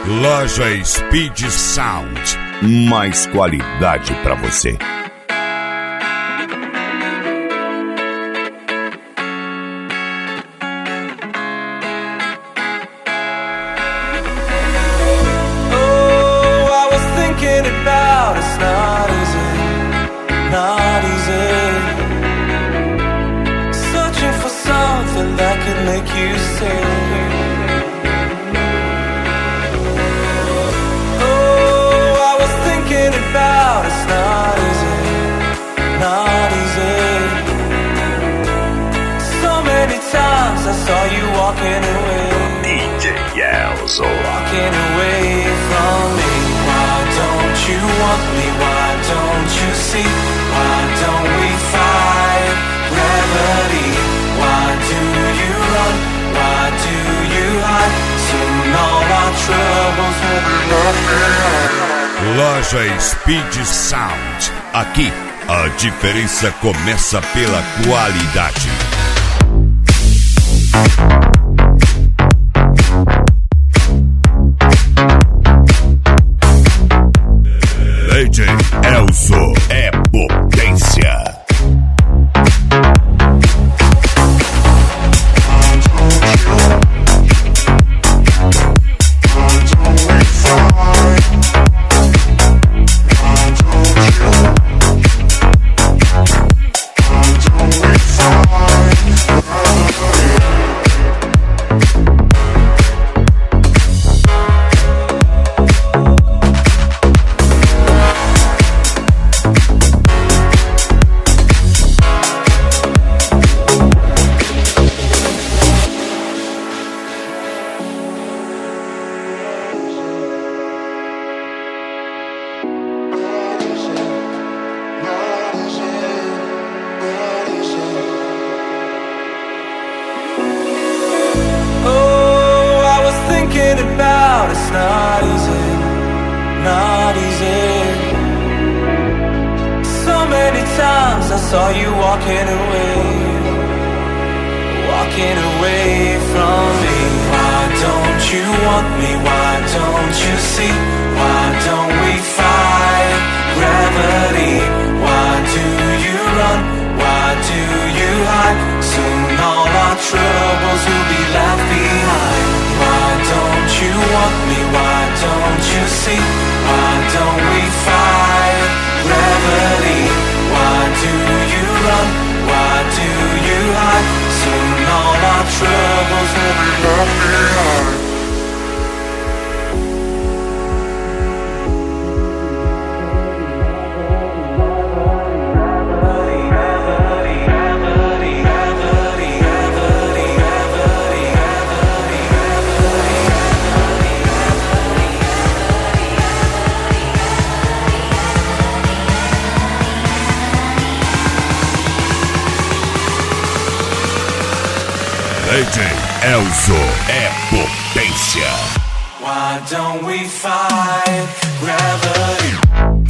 Loja Speed Sound. Mais qualidade pra você. It's not easy, not easy. Searching for something that can make you sing. Oh, I was thinking about it's not easy, not easy. So many times I saw you walking away. DJ Elzo. Walking away from me. Why don't you want me? Why don't you see? Why don't we fight gravity? Why do you run? Why do you hide? Soon all our troubles will be nothing. Loja Speed Sound. Aqui, a diferença começa pela qualidade. DJ Elzo é potência. About it's not easy, not easy. So many times I saw you walking away from me. Why don't you want me? Why don't you see? Why don't we fight gravity? Why do you run? Why do you hide? Soon all our troubles will be left behind. Why don't you want me? Why don't you see? Why don't we fight gravity? Why do you run? Why do you hide? Soon all our troubles will be left behind. DJ Elzo é potência. Why don't we fight gravity?